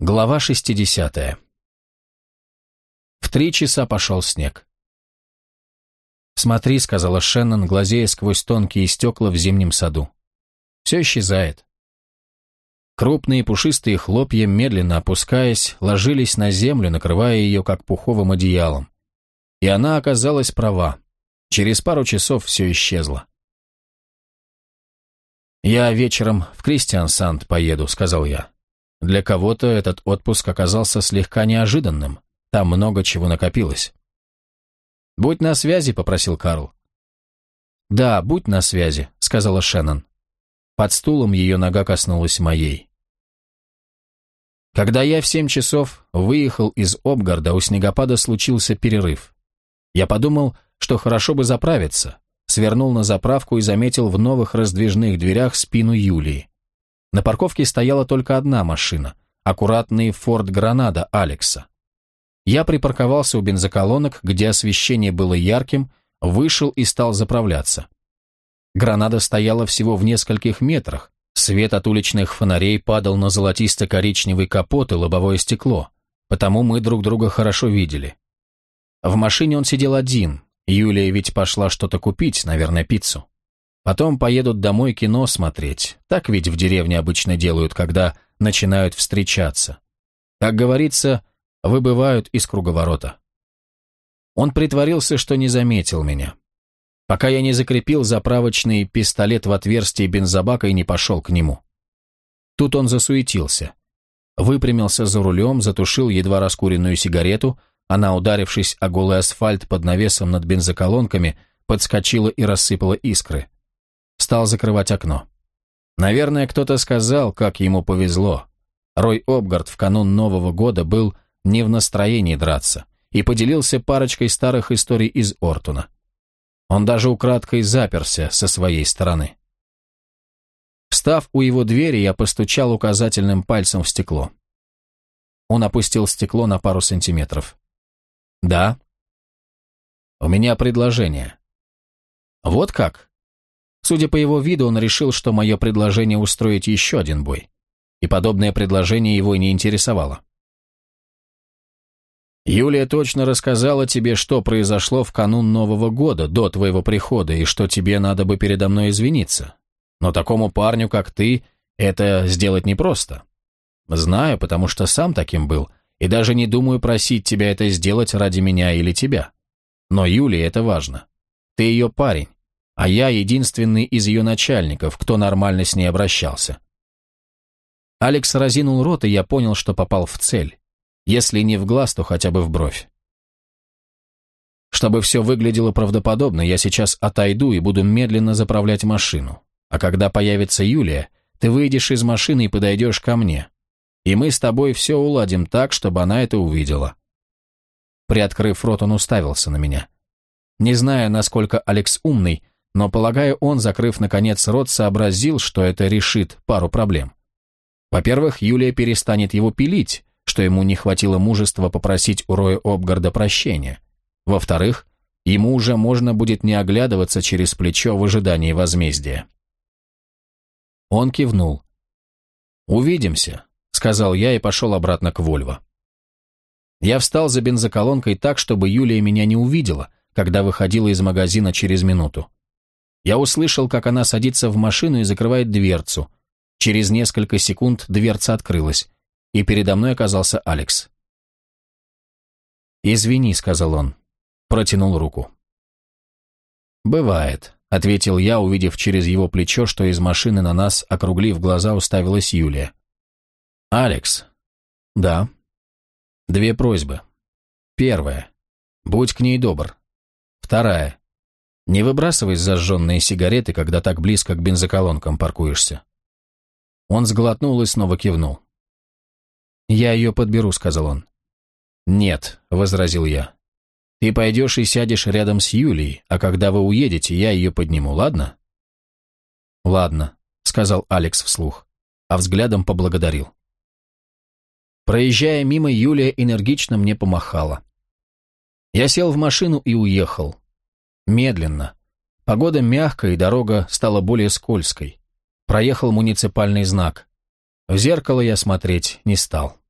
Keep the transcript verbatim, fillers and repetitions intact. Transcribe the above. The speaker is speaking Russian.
Глава шестидесятая. В три часа пошел снег. «Смотри», — сказала Шеннон, глазея сквозь тонкие стекла в зимнем саду. «Все исчезает». Крупные пушистые хлопья, медленно опускаясь, ложились на землю, накрывая ее как пуховым одеялом. И она оказалась права. Через пару часов все исчезло. «Я вечером в Кристиансанд поеду», — сказал я. Для кого-то этот отпуск оказался слегка неожиданным. Там много чего накопилось. «Будь на связи», — попросил Карл. «Да, будь на связи», — сказала Шеннон. Под стулом ее нога коснулась моей. Когда я в семь часов выехал из Обгарда, у снегопада случился перерыв. Я подумал, что хорошо бы заправиться, свернул на заправку и заметил в новых раздвижных дверях спину Юлии. На парковке стояла только одна машина, аккуратный Форд Гранада Алекса. Я припарковался у бензоколонок, где освещение было ярким, вышел и стал заправляться. Гранада стояла всего в нескольких метрах, свет от уличных фонарей падал на золотисто-коричневый капот и лобовое стекло, потому мы друг друга хорошо видели. В машине он сидел один, Юлия ведь пошла что-то купить, наверное, пиццу. Потом поедут домой кино смотреть. Так ведь в деревне обычно делают, когда начинают встречаться. Как говорится, выбывают из круговорота. Он притворился, что не заметил меня. Пока я не закрепил заправочный пистолет в отверстии бензобака и не пошел к нему. Тут он засуетился. Выпрямился за рулем, затушил едва раскуренную сигарету, она, ударившись о голый асфальт под навесом над бензоколонками, подскочила и рассыпала искры. Стал закрывать окно. Наверное, кто-то сказал, как ему повезло. Рой Обгард в канун Нового года был не в настроении драться и поделился парочкой старых историй из Ортуна. Он даже украдкой заперся со своей стороны. Встав у его двери, я постучал указательным пальцем в стекло. Он опустил стекло на пару сантиметров. «Да?» «У меня предложение». «Вот как?» Судя по его виду, он решил, что мое предложение устроить еще один бой. И подобное предложение его не интересовало. «Юлия точно рассказала тебе, что произошло в канун Нового года, до твоего прихода, и что тебе надо бы передо мной извиниться. Но такому парню, как ты, это сделать непросто. Знаю, потому что сам таким был, и даже не думаю просить тебя это сделать ради меня или тебя. Но Юлии это важно. Ты ее парень. А я единственный из ее начальников, кто нормально с ней обращался». Алекс разинул рот, и я понял, что попал в цель. Если не в глаз, то хотя бы в бровь. «Чтобы все выглядело правдоподобно, я сейчас отойду и буду медленно заправлять машину. А когда появится Юлия, ты выйдешь из машины и подойдешь ко мне. И мы с тобой все уладим так, чтобы она это увидела». Приоткрыв рот, он уставился на меня. Не знаю, насколько Алекс умный, но, полагаю, он, закрыв наконец рот, сообразил, что это решит пару проблем. Во-первых, Юлия перестанет его пилить, что ему не хватило мужества попросить у Роя Обгарда прощения. Во-вторых, ему уже можно будет не оглядываться через плечо в ожидании возмездия. Он кивнул. «Увидимся», — сказал я и пошел обратно к Вольво. Я встал за бензоколонкой так, чтобы Юлия меня не увидела, когда выходила из магазина через минуту. Я услышал, как она садится в машину и закрывает дверцу. Через несколько секунд дверца открылась, и передо мной оказался Алекс. «Извини», — сказал он, протянул руку. «Бывает», — ответил я, увидев через его плечо, что из машины на нас, округлив глаза, уставилась Юлия. «Алекс». «Да». «Две просьбы. Первая. Будь к ней добр. Вторая. Не выбрасывай зажженные сигареты, когда так близко к бензоколонкам паркуешься». Он сглотнул и снова кивнул. «Я ее подберу», — сказал он. «Нет», — возразил я. «Ты пойдешь и сядешь рядом с Юлией, а когда вы уедете, я ее подниму, ладно?» «Ладно», — сказал Алекс вслух, а взглядом поблагодарил. Проезжая мимо, Юлия энергично мне помахала. Я сел в машину и уехал. Медленно. Погода мягкая, и дорога стала более скользкой. Проехал муниципальный знак. В зеркало я смотреть не стал.